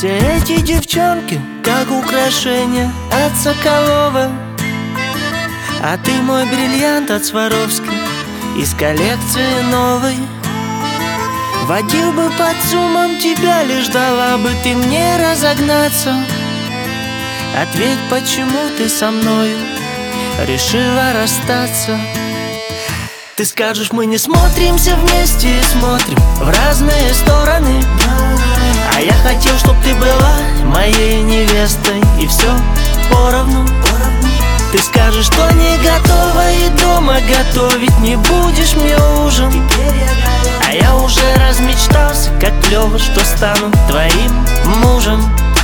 Все эти девчонки как украшения от Соколова, а ты мой бриллиант от Сваровски из коллекции новой. Водил бы под сумом тебя, лишь дала бы ты мне разогнаться. Ответь, почему ты со мною решила расстаться? Ты скажешь, мы не смотримся вместе, смотрим в разные стороны. А я хотел, чтоб ты была моей невестой, и все поровну. Ты скажешь, что не готова и дома готовить не будешь мне ужин. А я уже размечтался, как клево, что стану твоим мужем.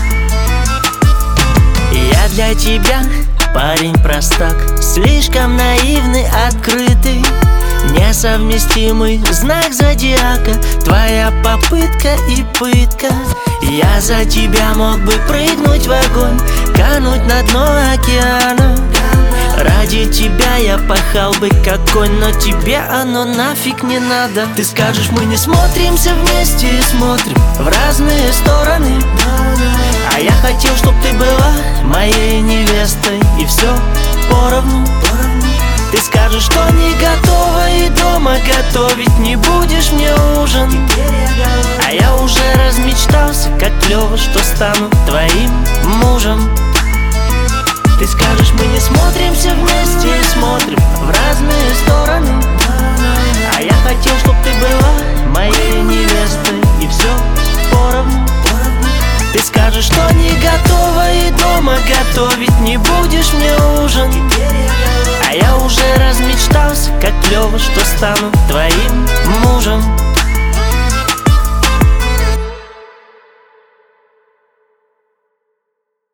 Я для тебя парень-простак, слишком наивный, открытый, несовместимый знак зодиака, твоя попытка и пытка. Я за тебя мог бы прыгнуть в огонь, кануть на дно океана. Ради тебя я пахал бы как конь, но тебе оно нафиг не надо. Ты скажешь, мы не смотримся вместе, смотрим в разные стороны. А я хотел, чтоб ты была моей невестой, и все поровну. Ты скажешь, что не готова и дома готовить не будешь мне ужин. А я уже размечтался, как клево, что стану твоим мужем. Ты скажешь, мы не смотримся вместе и смотрим в разные стороны. А я хотел, чтоб ты была моей невестой, и все поровну. Ты скажешь, что не готова и дома готовить не будешь мне ужин. А я уже размечтался, как клево, что стану твоим